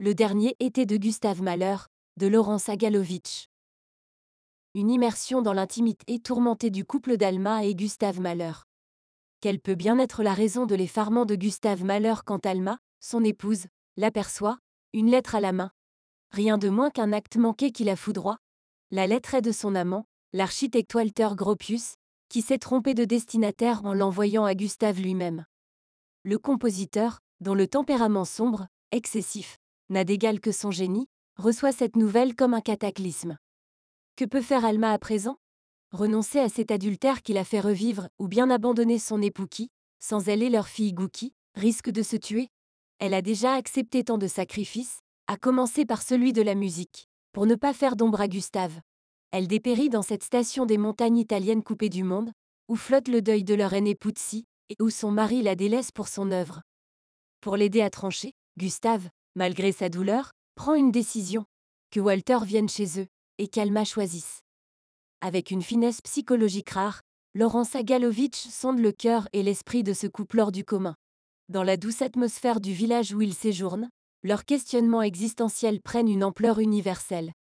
Le dernier été de Gustave Mahler, de Laurent Sagalovic. Une immersion dans l'intimité tourmentée du couple d'Alma et Gustave Mahler. Quelle peut bien être la raison de l'effarement de Gustave Mahler quand Alma, son épouse, l'aperçoit, une lettre à la main. Rien de moins qu'un acte manqué qui la foudroie. La lettre est de son amant, l'architecte Walter Gropius, qui s'est trompé de destinataire en l'envoyant à Gustave lui-même. Le compositeur, dont le tempérament sombre, excessif, n'a d'égal que son génie, reçoit cette nouvelle comme un cataclysme. Que peut faire Alma à présent? Renoncer à cet adultère qui l'a fait revivre, ou bien abandonner son époux qui, sans elle et leur fille Gouki, risque de se tuer? Elle a déjà accepté tant de sacrifices, à commencer par celui de la musique, pour ne pas faire d'ombre à Gustave. Elle dépérit dans cette station des montagnes italiennes coupées du monde, où flotte le deuil de leur aîné Puzzi, et où son mari la délaisse pour son œuvre. Pour l'aider à trancher, Gustave, malgré sa douleur, prend une décision. Que Walter vienne chez eux, et qu'Alma choisisse. Avec une finesse psychologique rare, Laurent Sagalovic sonde le cœur et l'esprit de ce couple hors du commun. Dans la douce atmosphère du village où ils séjournent, leurs questionnements existentiels prennent une ampleur universelle.